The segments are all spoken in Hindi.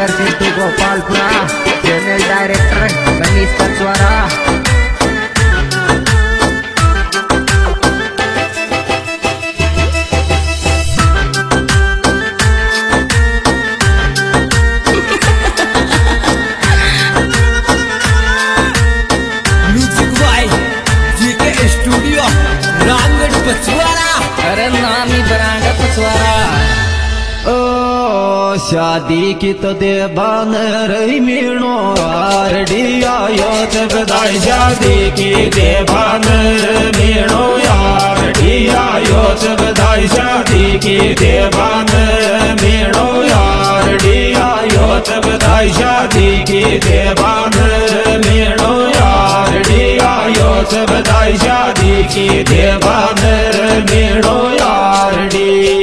Singer Sidhu Gopalpura, channel director Manish Kachwara. अरे नामी बरांगा पछवारा। ओ शादी की तो देवान रही मीणो आरडी आयो ते बधाई। शादी की देवान मीणो आरडी आयो ते बधाई। शादी की देवान मीणो आरडी आयो ते बधाई। शादी की देवान मीणो आरडी आयो ते बधाई। शादी की देवान मीणो आरडी।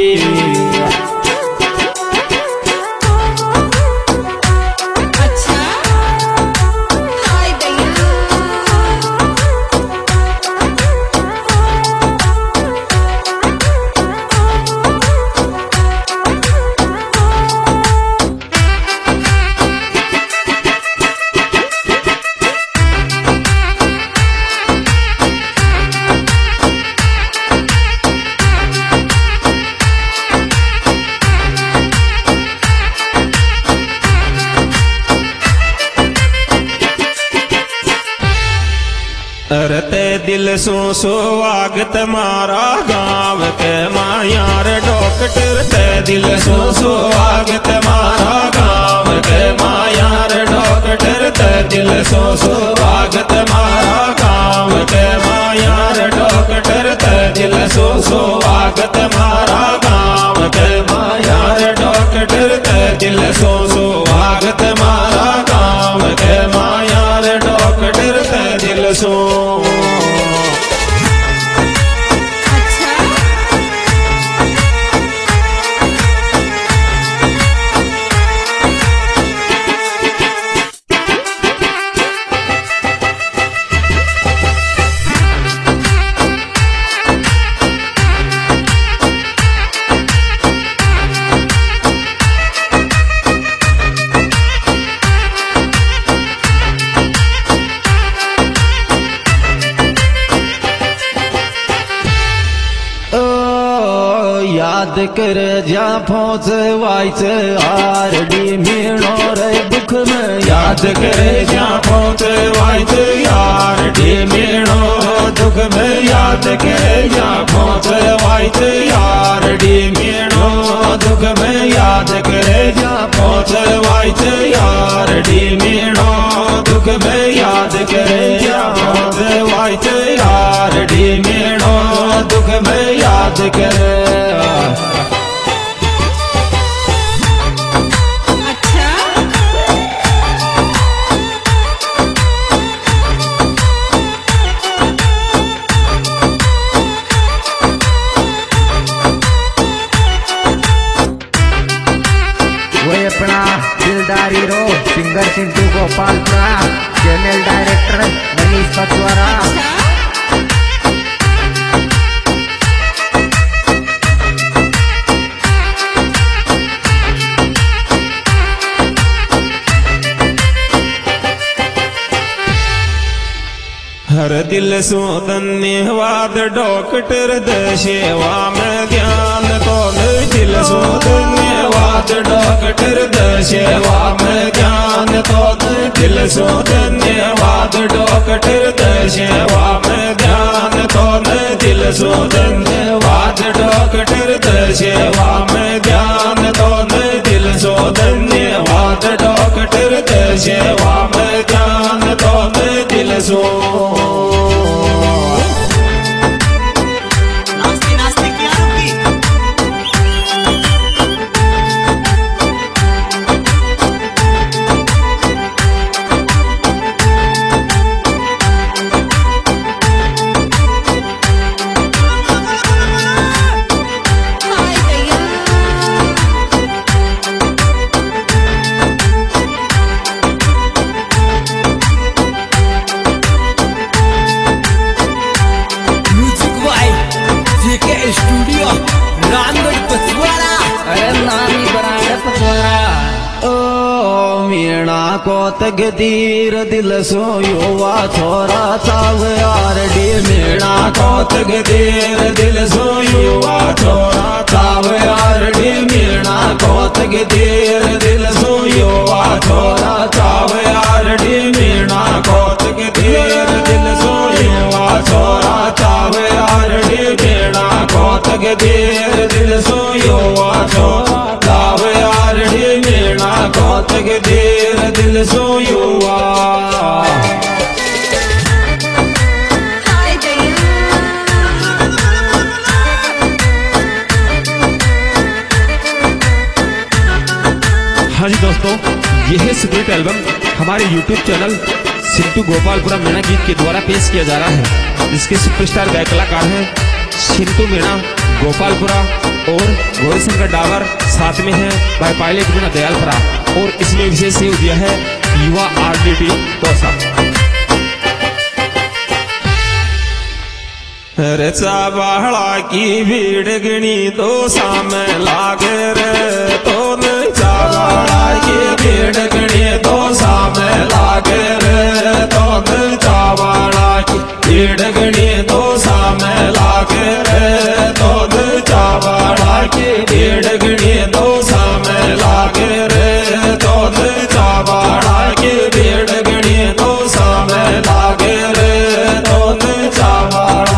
रते दिल सो स्वागत मारा गाँव के मायार डॉक्टर। ते दिल सो स्वागत मारा गाँव के मायार डॉक्टर। ते दिल सो स्वागत मारा गाँव के मायार डॉक्टर। ते दिल सो स्वागत मारा गाँव के मायार डॉक्टर। ते दिल सो स्वागत मारा गाँव के मायार डॉक्टर। ते दिल सो याद कर जा पहुँच वाइच आरडी मीणो रे दुख में। याद कर जा पहुँच वाइच आरडी मीणो दुख में। याद कर जा पहुँच वाइच आरडी मीणो दुख में। याद कर जा पहुँच वाइच आरडी मीणो दुख में। याद कर जा पहुँच वाइच आरडी मीणो दुख में। याद कर वही अपना दिलदारी रो singer Sidhu Gopalpura, channel director Manish Kachwara. हर दिल सो धन्यवाद डॉक्टर दे सेवा में ध्यान तो। दिल सो धन्यवाद डॉक्टर दे सेवा में ध्यान तो। दिल सो धन्यवाद डॉक्टर दे सेवा में ध्यान तो। दिल सो धन्यवाद डॉक्टर दे सेवा में ध्यान तो। दिल सो धन्यवाद डॉक्टर दे सेवा में ध्यान तो। दिल सो को तकदीर दिल सो युवा छोरा चाव आरडी मीणा को तकदीर दिल सो युवा छोरा चाव आरडी मीणा को तकदीर दिल सो युवा छोरा चाव आरडी मीणा को तकदीर दिल सो युवा छोरा चाव आरडी मीणा को तकदीर दिल सो युवा छोरा चाव आरडी मीणा को तकदीर दिल सो युवा। हाँ जी दोस्तों, यह है सुपरहिट एल्बम हमारे YouTube चैनल सिंटू गोपालपुरा मीणा गीत के द्वारा पेश किया जा रहा है, जिसके सुपरस्टार गायक कलाकार हैं सिंटू मीणा गोपालपुरा और गौरीशंकर डावर, साथ में है भाई पायलट मीणा दयालपुरा, और इसमें विशेष सहयोग दिया है युवा RDD तोसा। रचा बाहला की भीड़ गणी तो सामे लागे रे, तो चावाड़ा की भीड़ गणी तो सामे लागे रे, तो चावाड़ा की भीड़ गणी तो सामे लागे रे, तो चावाड़ा की भीड़ गणी तो सामे लागे रे, तो चावाड़ा की भीड़ गणी तो सामे लागे रे, तो चावाड़ा।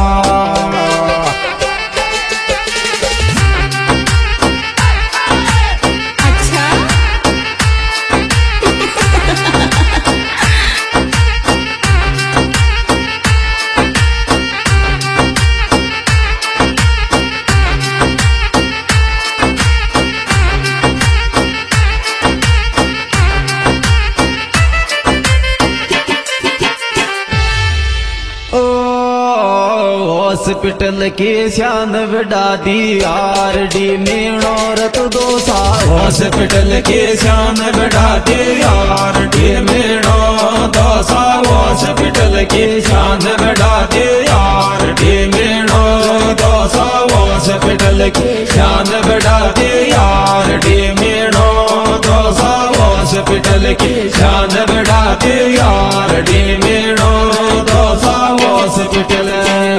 हॉस्पिटल की शान बढ़ा दी RD मीणो रत दोसा, हॉस्पिटल की शान बढ़ा दी RD मीणो दोसा, हॉस्पिटल की शान बढ़ा दी RD मीणो दोसा, हॉस्पिटल की शान बढ़ा दी RD मीणो दोसा, हॉस्पिटल की शान बढ़ा दी RD मीणो दोसा, हॉस्पिटल।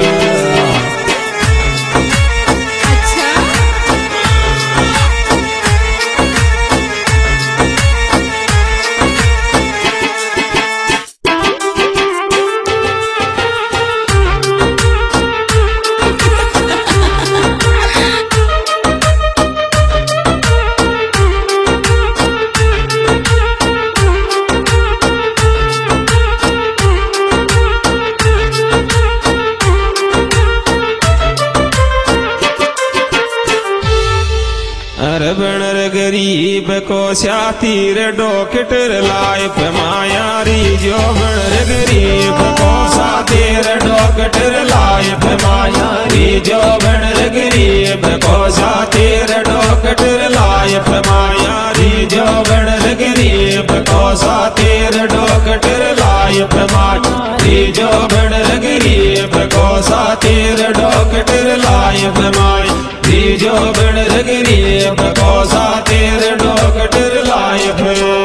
बनर गरीब को शातिर डॉक्टर लाइफ मायारी, जो बनर गरीब को शातिर डॉक्टर लाइफ मायारी, जो बनर गरीब को शातिर डॉक्टर लाइफ मायारी, जो बनर गरीब को शातिर डॉक्टर लाइफ मायारी, जो बनर गरीब को शातिर डॉक्टर लाइफ मायारी, जो बनर गरीब को शातिर डॉक्टर लाइफ।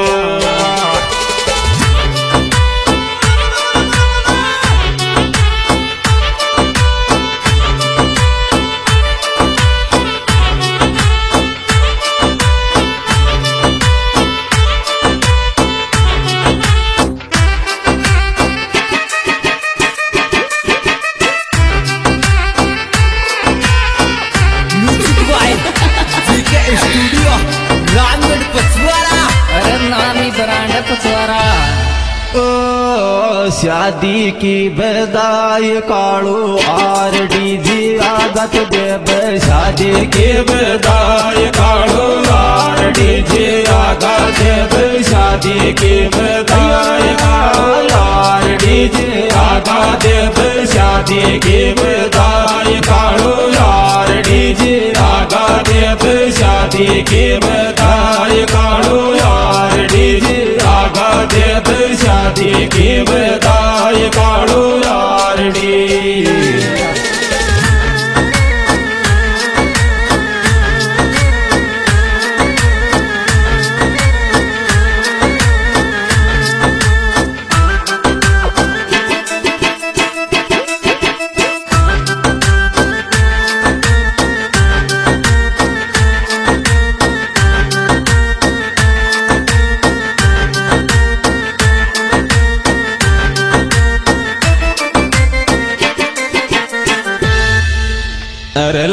शादी की बधाई कालू RD जी आगत देव, शादी की बधाई कालू RD जी आगत देव, शादी की बधाई कालू RD जी आगत देव, शादी की बधाई कालू RD जी आगत देव, शादी की बधाई कालू RD जी आगत देव, शादी की बधाई कालू RD।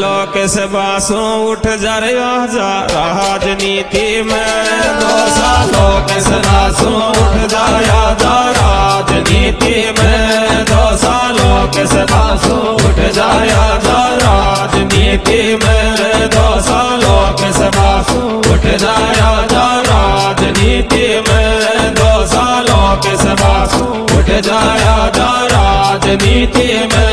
लोक से बासों उठ जा राजनीति में 2 सालों के से बासों उठ जाया जा राजनीति में 2 सालों के से बासों उठ जाया जा राजनीति में 2 सालों के से बासों उठ जाया जा राजनीति में 2 सालों के से बासों उठ जाया जा राजनीति में